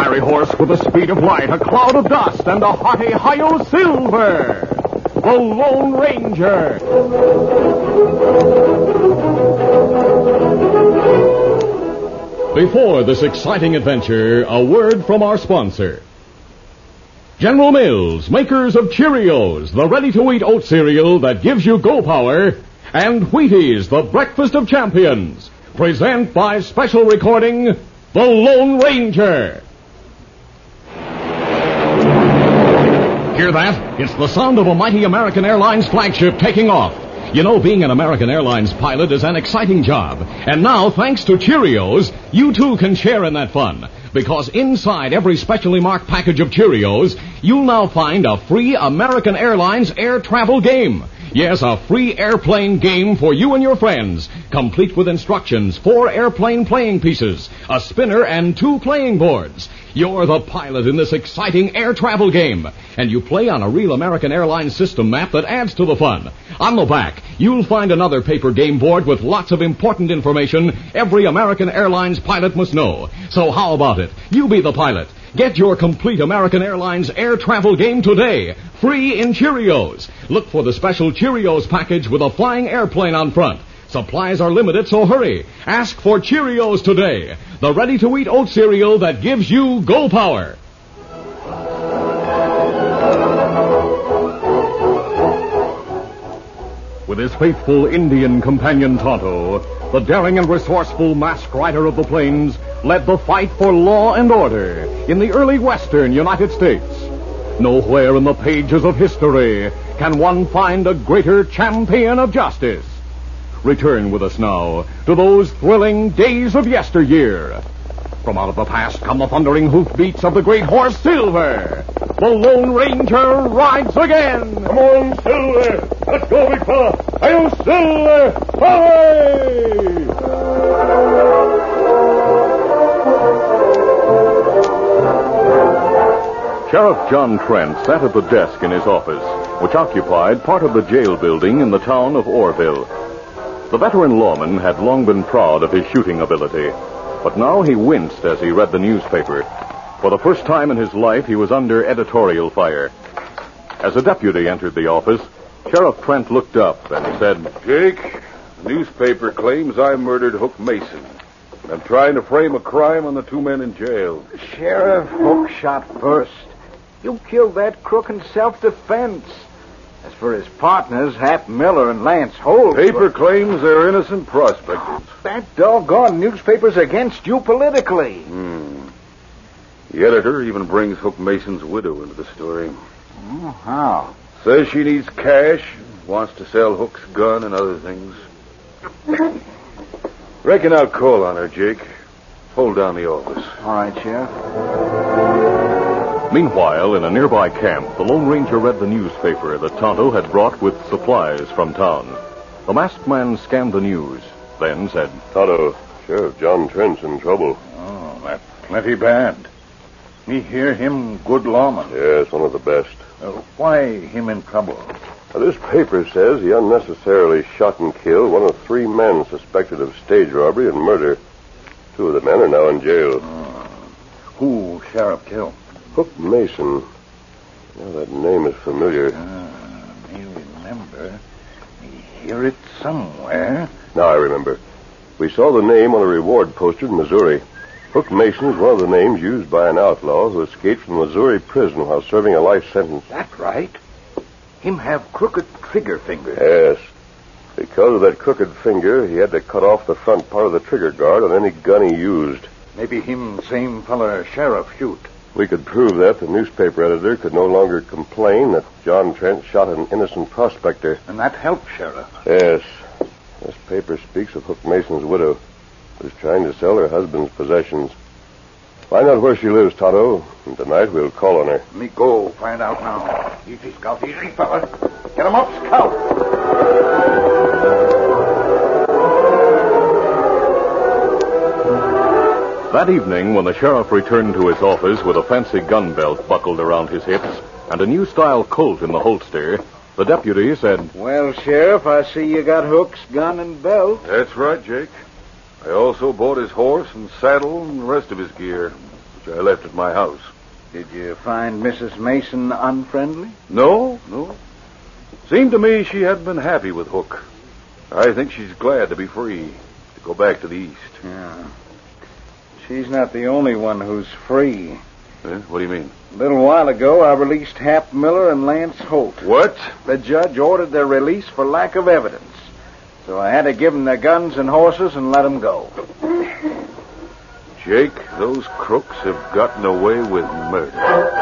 fiery horse with the speed of light, a cloud of dust, and a hearty Hi-Yo Silver, the Lone Ranger. Before this exciting adventure, a word from our sponsor. General Mills, makers of Cheerios, the ready-to-eat oat cereal that gives you go power, and Wheaties, the breakfast of champions, present by special recording, The Lone Ranger. Hear that? It's the sound of a mighty American Airlines flagship taking off. You know, being an American Airlines pilot is an exciting job. And now, thanks to Cheerios, you too can share in that fun. Because inside every specially marked package of Cheerios, you'll now find a free American Airlines air travel game. Yes, a free airplane game for you and your friends, complete with instructions, 4 airplane playing pieces, a spinner, and 2 playing boards. You're the pilot in this exciting air travel game, and you play on a real American Airlines system map that adds to the fun. On the back, you'll find another paper game board with lots of important information every American Airlines pilot must know. So how about it? You be the pilot. Get your complete American Airlines air travel game today, free in Cheerios. Look for the special Cheerios package with a flying airplane on front. Supplies are limited, so hurry. Ask for Cheerios today, the ready-to-eat oat cereal that gives you go power. With his faithful Indian companion Tonto, the daring and resourceful masked rider of the plains led the fight for law and order in the early western United States. Nowhere in the pages of history can one find a greater champion of justice. Return with us now to those thrilling days of yesteryear. From out of the past come the thundering hoofbeats of the great horse Silver. The Lone Ranger rides again. Come on, Silver. Let's go, big fella. Hi-Yo, Silver. Away! Sheriff John Trent sat at the desk in his office, which occupied part of the jail building in the town of Orville. The veteran lawman had long been proud of his shooting ability, but now he winced as he read the newspaper. For the first time in his life, he was under editorial fire. As a deputy entered the office, Sheriff Trent looked up and said, Jake, the newspaper claims I murdered Hook Mason. I'm trying to frame a crime on the 2 men in jail. Sheriff, Hook shot first. You killed that crook in self-defense. As for his partners, Hap Miller and Lance Holt... Paper claims they're innocent prospectors. That doggone newspaper's against you politically. The editor even brings Hook Mason's widow into the story. Oh, how? Says she needs cash, wants to sell Hook's gun and other things. Reckon I'll call on her, Jake. Hold down the office. All right, Sheriff. Meanwhile, in a nearby camp, the Lone Ranger read the newspaper that Tonto had brought with supplies from town. The masked man scanned the news, then said, Tonto, Sheriff John Trent's in trouble. Oh, that's plenty bad. Me hear him good lawman. Yes, one of the best. Why him in trouble? Now, this paper says he unnecessarily shot and killed one of 3 men suspected of stage robbery and murder. 2 of the men are now in jail. Who Sheriff killed? Hook Mason. Now, that name is familiar. Me remember. Me hear it somewhere. Now I remember. We saw the name on a reward poster in Missouri. Hook Mason is one of the names used by an outlaw who escaped from Missouri prison while serving a life sentence. That's right. Him have crooked trigger fingers. Yes. Because of that crooked finger, he had to cut off the front part of the trigger guard on any gun he used. Maybe him same feller Sheriff shoot. We could prove that, the newspaper editor could no longer complain that John Trent shot an innocent prospector. And that helped, Sheriff. Yes. This paper speaks of Hook Mason's widow, who's trying to sell her husband's possessions. Find out where she lives, Tonto, and tonight we'll call on her. Me go find out now. Easy, Scout, easy, fella. Get him up, Scout. That evening, when the sheriff returned to his office with a fancy gun belt buckled around his hips and a new-style Colt in the holster, the deputy said, Well, Sheriff, I see you got Hook's gun and belt. That's right, Jake. I also bought his horse and saddle and the rest of his gear. which I left at my house. Did you find Mrs. Mason unfriendly? No. Seemed to me she hadn't been happy with Hook. I think she's glad to be free, to go back to the East. Yeah. She's not the only one who's free. What do you mean? A little while ago, I released Hap Miller and Lance Holt. What? The judge ordered their release for lack of evidence. So I had to give them their guns and horses and let them go. Jake, those crooks have gotten away with murder.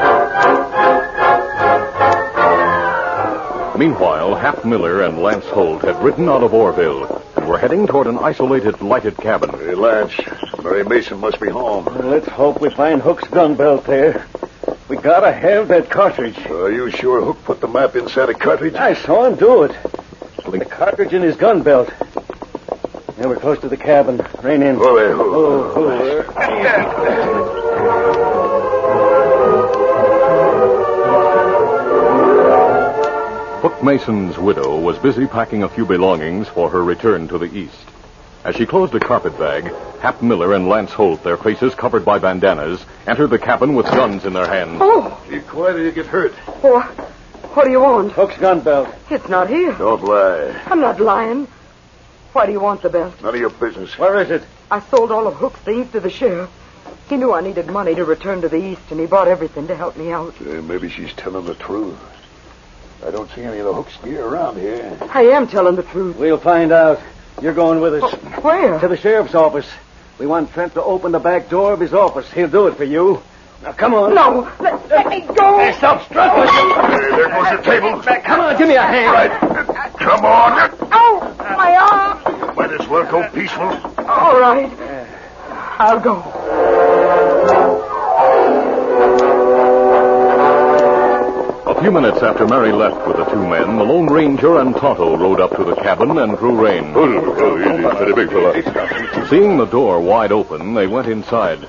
Meanwhile, Hap Miller and Lance Holt had ridden out of Orville and were heading toward an isolated, lighted cabin. Hey, Lance, Mary Mason must be home. Well, let's hope we find Hook's gun belt there. We gotta have that cartridge. Are you sure Hook put the map inside a cartridge? I saw him do it. The cartridge in his gun belt. Now we're close to the cabin. Rein in. Hook Mason's widow was busy packing a few belongings for her return to the East. As she closed a carpet bag, Hap Miller and Lance Holt, their faces covered by bandanas, entered the cabin with guns in their hands. Oh, Be quiet or you get hurt. what do you want? Hook's gun belt. It's not here. Don't lie. I'm not lying. Why do you want the belt? None of your business. Where is it? I sold all of Hook's things to the sheriff. He knew I needed money to return to the East, and he bought everything to help me out. Maybe she's telling the truth. I don't see any of the Hook's gear around here. I am telling the truth. We'll find out. You're going with us. Where? To the sheriff's office. We want Trent to open the back door of his office. He'll do it for you. Now, come on. No, let me go. Hey, stop struggling. Hey, there goes the table. Come on, give me a hand. Right. Come on. Oh, my arm. Might as well go peaceful. All right. I'll go. A few minutes after Mary left with the two men, the Lone Ranger and Tonto rode up to the cabin and drew rein. Easy, steady, big fella. Seeing the door wide open, they went inside.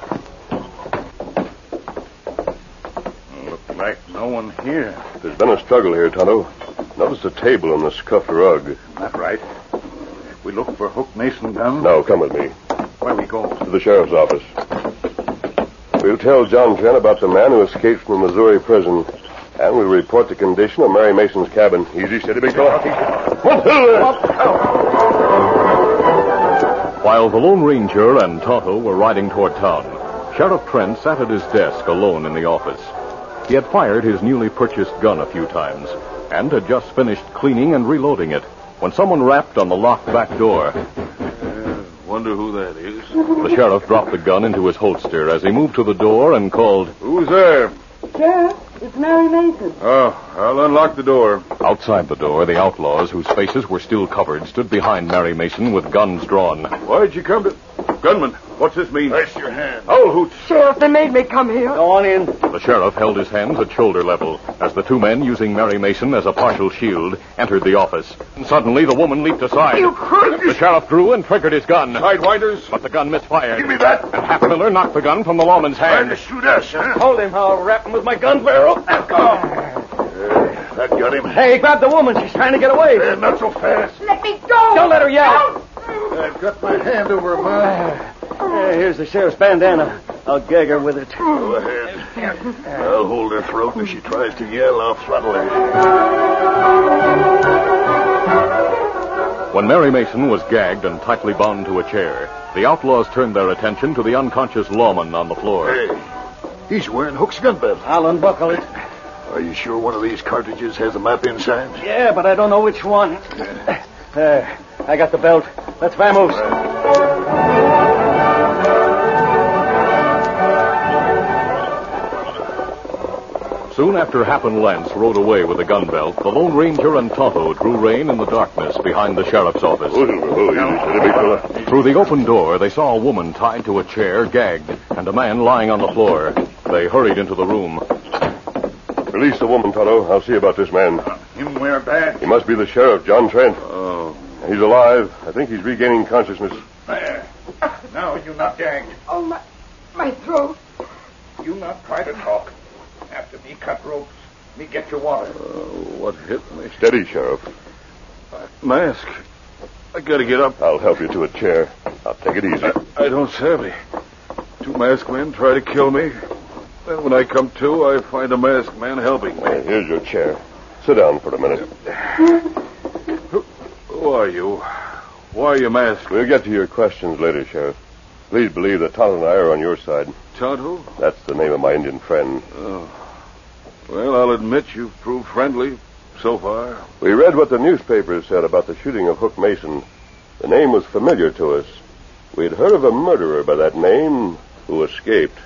Looks like no one here. There's been a struggle here, Tonto. Notice the table and the scuffed rug. That's right. We look for Hook Mason guns. Now, come with me Where we go? to the sheriff's office. We'll tell John Trent about the man who escaped from the Missouri prison. And we'll report the condition of Mary Mason's cabin. Easy, steady, big fella. While the Lone Ranger and Tonto were riding toward town, Sheriff Trent sat at his desk alone in the office. He had fired his newly purchased gun a few times and had just finished cleaning and reloading it when someone rapped on the locked back door. Wonder who that is. The sheriff dropped the gun into his holster as he moved to the door and called. Who's there? Sheriff, it's Mary Mason. Oh, I'll unlock the door. Outside the door, the outlaws, whose faces were still covered, stood behind Mary Mason with guns drawn. Why'd you come to... Gunman, what's this mean? Place your hand. Owl hoots. Sheriff, they made me come here. Go on in. The sheriff held his hands at shoulder level as the two men, using Mary Mason as a partial shield, entered the office. And suddenly, the woman leaped aside. You crook! The sheriff drew and triggered his gun. Sidewinders. But the gun misfired. Give me that. And Hap Miller knocked the gun from the lawman's Trying hand. to shoot us, huh? Hold him. I'll wrap him with my gun barrel. That got him. Hey, grab the woman. She's trying to get away. Not so fast. Let me go. Don't let her yell. I've got my hand over her mouth. Here's the sheriff's bandana. I'll gag her with it. Go ahead. I'll hold her throat, and if she tries to yell, I'll throttle her. When Mary Mason was gagged and tightly bound to a chair, the outlaws turned their attention to the unconscious lawman on the floor. Hey, he's wearing Hook's gun belt. I'll unbuckle it. Are you sure one of these cartridges has a map inside? Yeah, but I don't know which one. There. I got the belt. Let's vamoose. Soon after Hap and Lance rode away with the gun belt, the Lone Ranger and Tonto drew rein in the darkness behind the sheriff's office. Easy, steady, big fella. Through the open door, they saw a woman tied to a chair, gagged, and a man lying on the floor. They hurried into the room. Release the woman, Tonto. I'll see about this man. Him wear bad? He must be the sheriff, John Trent. Oh. He's alive. I think he's regaining consciousness. There. Now you not gagged. Oh, my throat. You not try to talk. After me cut ropes, me get your water. What hit me? Steady, Sheriff. Mask. I gotta get up. I'll help you to a chair. I'll take it easy. I don't savvy. 2 masked men try to kill me. Then when I come to, I find a masked man helping me. Here's your chair. Sit down for a minute. Who are you? Why are you masked? We'll get to your questions later, Sheriff. Please believe that Tonto and I are on your side. Tonto? That's the name of my Indian friend. Oh. Well, I'll admit you've proved friendly so far. We read what the newspapers said about the shooting of Hook Mason. The name was familiar to us. We'd heard of a murderer by that name who escaped.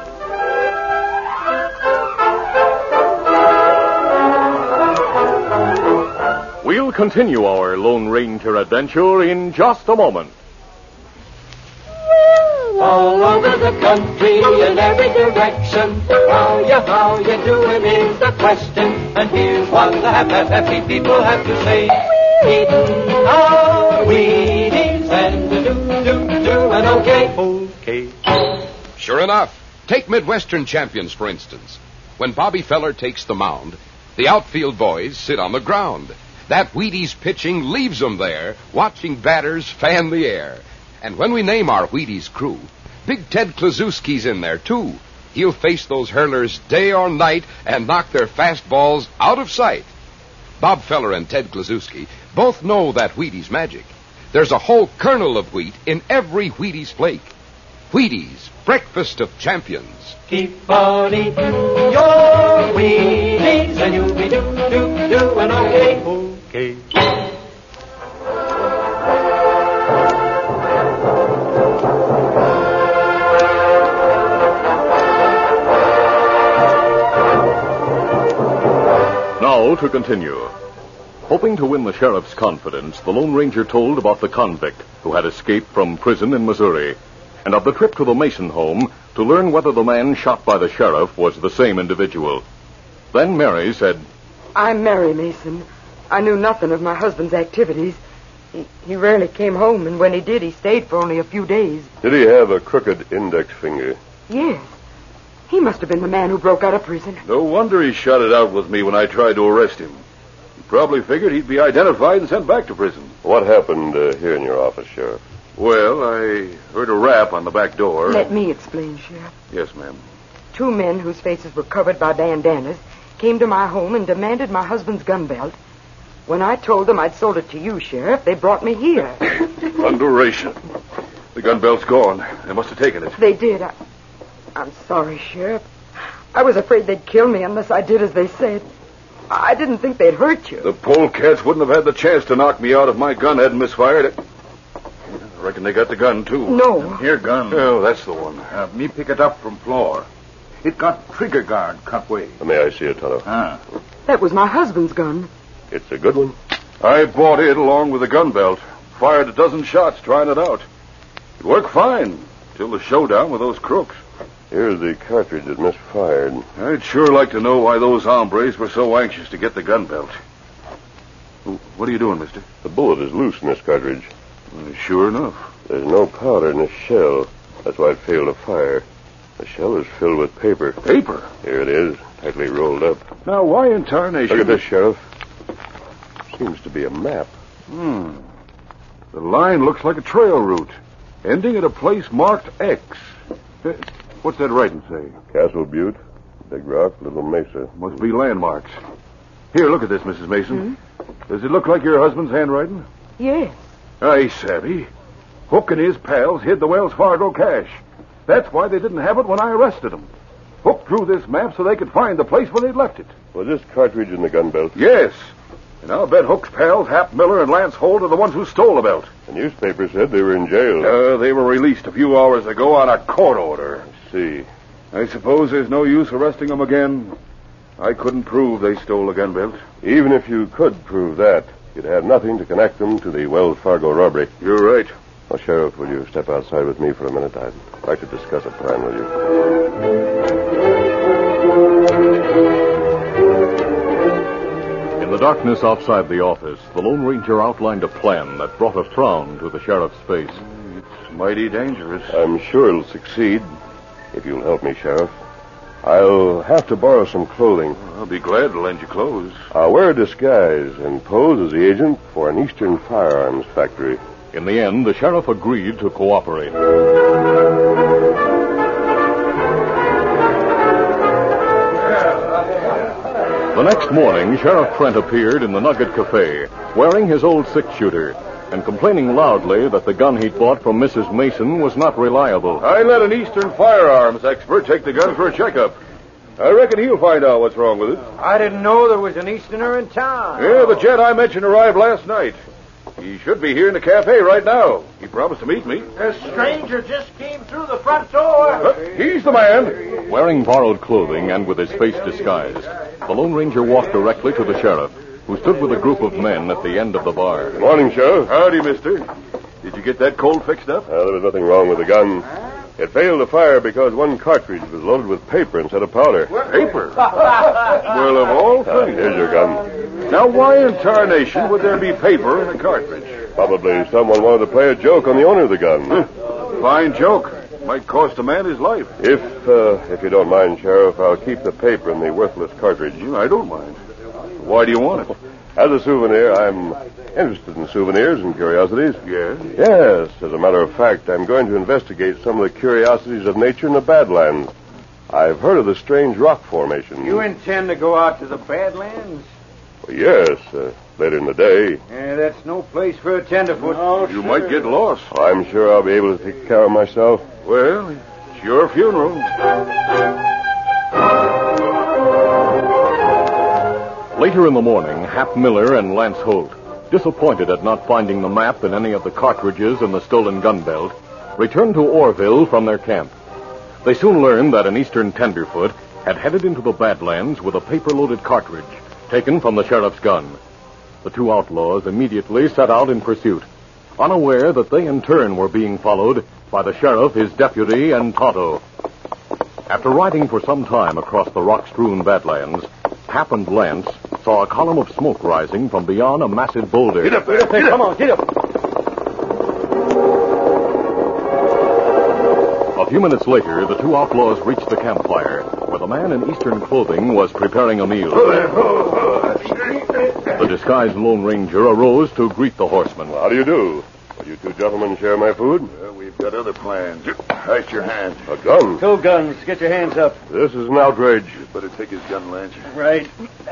We'll continue our Lone Ranger adventure in just a moment. All over the country in every direction, how you doing is the question. And here's what the happy people have to say. Eating our Wheaties and doing okay. Sure enough. Take Midwestern champions, for instance. When Bobby Feller takes the mound, the outfield boys sit on the ground. That Wheaties pitching leaves them there, watching batters fan the air. And when we name our Wheaties crew, Big Ted Klazuski's in there, too. He'll face those hurlers day or night and knock their fastballs out of sight. Bob Feller and Ted Klazuski both know that Wheaties magic. There's a whole kernel of wheat in every Wheaties flake. Wheaties, breakfast of champions. Keep on eating your Wheaties and you'll be doing okay. Now to continue. Hoping to win the sheriff's confidence, the Lone Ranger told about the convict who had escaped from prison in Missouri, and of the trip to the Mason home to learn whether the man shot by the sheriff was the same individual. Then Mary said, I'm Mary Mason. I knew nothing of my husband's activities. He rarely came home, and when he did, he stayed for only a few days. Did he have a crooked index finger? Yes. He must have been the man who broke out of prison. No wonder he shot it out with me when I tried to arrest him. He probably figured he'd be identified and sent back to prison. What happened here in your office, Sheriff? Well, I heard a rap on the back door. Let me explain, Sheriff. Yes, ma'am. 2 men whose faces were covered by bandanas came to my home and demanded my husband's gun belt. When I told them I'd sold it to you, Sheriff, they brought me here. Thunderation. The gun belt's gone. They must have taken it. They did. I'm sorry, Sheriff. I was afraid they'd kill me unless I did as they said. I didn't think they'd hurt you. The polecats wouldn't have had the chance to knock me out if my gun hadn't misfired. I reckon they got the gun, too. No. Here, gun. Oh, that's the one. Me pick it up from floor. It got trigger guard cut way. May I see it, Tonto? That was my husband's gun. It's a good one. I bought it along with the gun belt. Fired a dozen shots trying it out. It worked fine till the showdown with those crooks. Here's the cartridge that misfired. I'd sure like to know why those hombres were so anxious to get the gun belt. What are you doing, mister? The bullet is loose in this cartridge. Sure enough. There's no powder in the shell. That's why it failed to fire. The shell is filled with paper. Paper? Here it is, tightly rolled up. Now, why in tarnation? Look at this, Sheriff. Seems to be a map. The line looks like a trail route, ending at a place marked X. What's that writing say? Castle Butte, Big Rock, Little Mesa. Must be landmarks. Here, look at this, Mrs. Mason. Does it look like your husband's handwriting? Yes. I savvy. Hook and his pals hid the Wells Fargo cash. That's why they didn't have it when I arrested them. Hook drew this map so they could find the place where they'd left it. Was this cartridge in the gun belt? Yes. And I'll bet Hook's pals, Hap Miller and Lance Holt, are the ones who stole the belt. The newspaper said they were in jail. They were released a few hours ago on a court order. I see. I suppose there's no use arresting them again. I couldn't prove they stole the gun belt. Even if you could prove that, you'd have nothing to connect them to the Wells Fargo robbery. You're right. Well, Sheriff, will you step outside with me for a minute? I'd like to discuss a plan with you. In the darkness outside the office, the Lone Ranger outlined a plan that brought a frown to the sheriff's face. It's mighty dangerous. I'm sure it'll succeed, if you'll help me, Sheriff. I'll have to borrow some clothing. I'll be glad to lend you clothes. I'll wear a disguise and pose as the agent for an Eastern firearms factory. In the end, the sheriff agreed to cooperate. next morning, Sheriff Trent appeared in the Nugget Cafe, wearing his old six-shooter, and complaining loudly that the gun he'd bought from Mrs. Mason was not reliable. I let an Eastern firearms expert take the gun for a checkup. I reckon he'll find out what's wrong with it. I didn't know there was an Easterner in town. Yeah, the jet I mentioned arrived last night. He should be here in the cafe right now. He promised to meet me. A stranger just came through the front door. He's the man. Wearing borrowed clothing and with his face disguised, the Lone Ranger walked directly to the sheriff, who stood with a group of men at the end of the bar. Good morning, Sheriff. Howdy, mister. Did you get that Colt fixed up? There was nothing wrong with the gun. It failed to fire because one cartridge was loaded with paper instead of powder. Paper? Well, of all things. Here's your gun. Now, why in tarnation would there be paper in a cartridge? Probably someone wanted to play a joke on the owner of the gun. Fine joke. Might cost a man his life. If you don't mind, Sheriff, I'll keep the paper in the worthless cartridge. I don't mind. Why do you want it? As a souvenir, I'm interested in souvenirs and curiosities. Yes? Yes. As a matter of fact, I'm going to investigate some of the curiosities of nature in the Badlands. I've heard of the strange rock formation. You intend to go out to the Badlands? Well, yes, later in the day. Yeah, that's no place for a tenderfoot. Oh, you might get lost. I'm sure I'll be able to take care of myself. Well, it's your funeral. Later in the morning, Hap Miller and Lance Holt, disappointed at not finding the map in any of the cartridges in the stolen gun belt, returned to Orville from their camp. They soon learned that an Eastern tenderfoot had headed into the Badlands with a paper-loaded cartridge taken from the sheriff's gun. The two outlaws immediately set out in pursuit, unaware that they in turn were being followed by the sheriff, his deputy, and Tonto. After riding for some time across the rock-strewn Badlands, Hap and Lance saw a column of smoke rising from beyond a massive boulder. Get up there. Come on, get up. A few minutes later, the two outlaws reached the campfire, where the man in Eastern clothing was preparing a meal. The disguised Lone Ranger arose to greet the horsemen. How do you do? Will you two gentlemen share my food? Well, we've got other plans. Ice your hand. A gun? Two guns. Get your hands up. This is an outrage. You better take his gun, Lance. Right.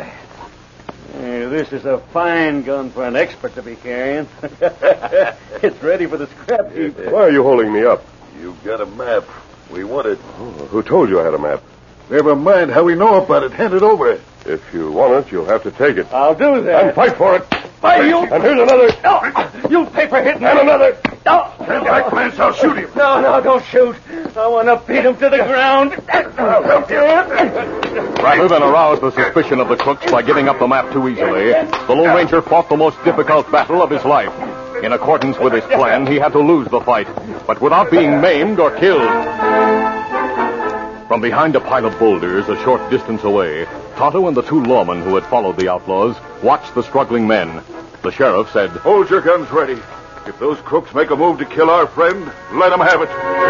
This is a fine gun for an expert to be carrying. It's ready for the scrap heap. Why are you holding me up? You've got a map. We want it. Who told you I had a map? Never mind how we know about it. Hand it over. If you want it, you'll have to take it. I'll do that. And fight for it. Why, you... And here's another. You paper-hitting... And another. Stand back, Lance. I'll shoot him. No, don't shoot. I want to beat him to the ground. I'll help you. Rather than arouse the suspicion of the crooks by giving up the map too easily, the Lone Ranger fought the most difficult battle of his life. In accordance with his plan, he had to lose the fight, but without being maimed or killed. From behind a pile of boulders a short distance away, Tonto and the two lawmen who had followed the outlaws watched the struggling men. The sheriff said, Hold your guns ready. If those crooks make a move to kill our friend, let them have it.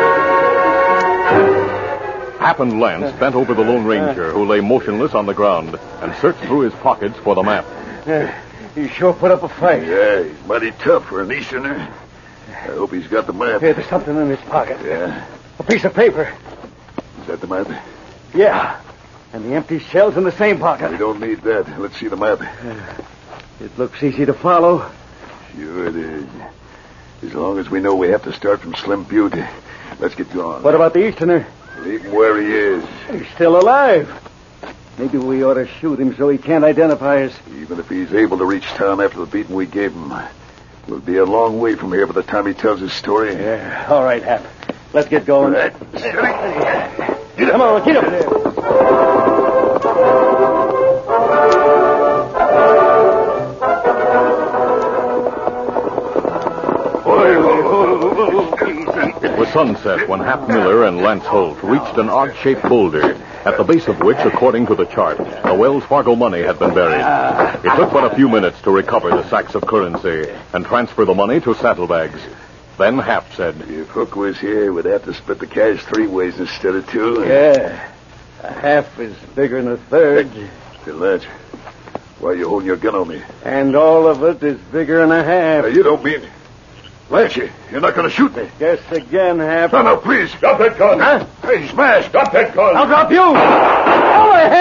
Hap and Lance bent over the Lone Ranger, who lay motionless on the ground, and searched through his pockets for the map. He sure put up a fight. Yeah, he's mighty tough for an Easterner. I hope he's got the map. There's something in his pocket. Yeah. A piece of paper. Is that the map? Yeah. And the empty shell's in the same pocket. We don't need that. Let's see the map. It looks easy to follow. Sure it is. As long as we know we have to start from Slim Butte, let's get going. What about the Easterner? Leave him where he is. He's still alive. Maybe we ought to shoot him so he can't identify us. Even if he's able to reach town after the beating we gave him, we'll be a long way from here by the time he tells his story. Yeah. All right, Hap. Let's get going. Right. Come on, get up there. It was sunset when Hap Miller and Lance Holt reached an odd-shaped boulder, at the base of which, according to the chart, the Wells Fargo money had been buried. It took but a few minutes to recover the sacks of currency and transfer the money to saddlebags. Then Hap said, If Hook was here, we'd have to split the cash 3 ways instead of 2. Yeah. A half is bigger than a third. Still, Lance, why are you holding your gun on me? And all of it is bigger than a half. You don't mean... Lance, you're not going to shoot me. Guess again, Hap. No, please. Drop that gun. Huh? Hey, smash. Drop that gun. I'll drop you. Over hand.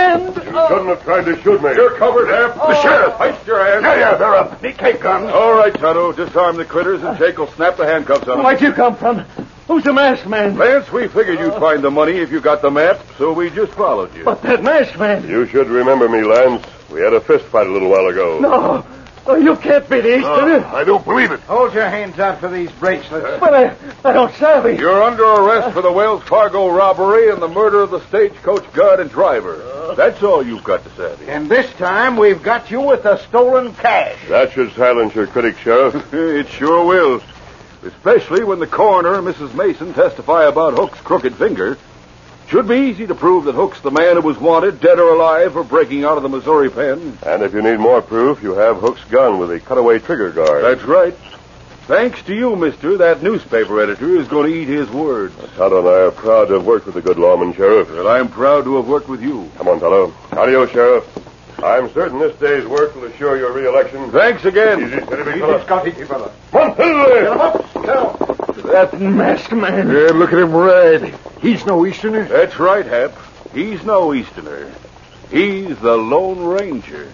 shouldn't have tried to shoot me. You're covered, Hap. The sheriff. Heist your hands. Yeah, they're up. They take guns. All right, Tonto. Disarm the critters and Jake will snap the handcuffs on them. Where'd you come from? Who's the masked man? Lance, we figured you'd find the money if you got the map, so we just followed you. But that masked man. You should remember me, Lance. We had a fist fight a little while ago. No. Oh, you can't be the Easterner. I don't believe it. Hold your hands out for these bracelets. But I don't savvy. You're under arrest for the Wells Fargo robbery and the murder of the stagecoach guard and driver. That's all you've got to say. And this time we've got you with the stolen cash. That should silence your critics, Sheriff. It sure will. Especially when the coroner and Mrs. Mason testify about Hook's crooked finger. Should be easy to prove that Hook's the man who was wanted, dead or alive, for breaking out of the Missouri pen. And if you need more proof, you have Hook's gun with the cutaway trigger guard. That's right. Thanks to you, mister, that newspaper editor is going to eat his words. Tonto and I are proud to have worked with the good lawman, Sheriff. Well, I'm proud to have worked with you. Come on, Tonto. Adios, Sheriff. I'm certain this day's work will assure your re-election. Thanks again. Easy, steady, big fella. Scotty, fella. Come on, That masked man. Yeah, look at him ride. He's no Easterner. That's right, Hap. He's no Easterner. He's the Lone Ranger.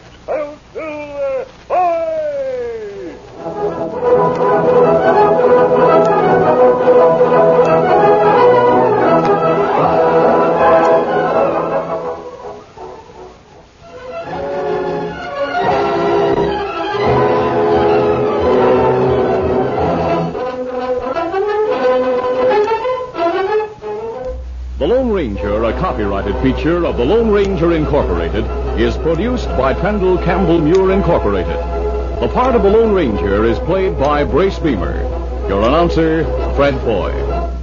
The Lone Ranger, a copyrighted feature of the Lone Ranger Incorporated, is produced by Pendle Campbell Muir Incorporated. The part of the Lone Ranger is played by Brace Beamer. Your announcer, Fred Foy.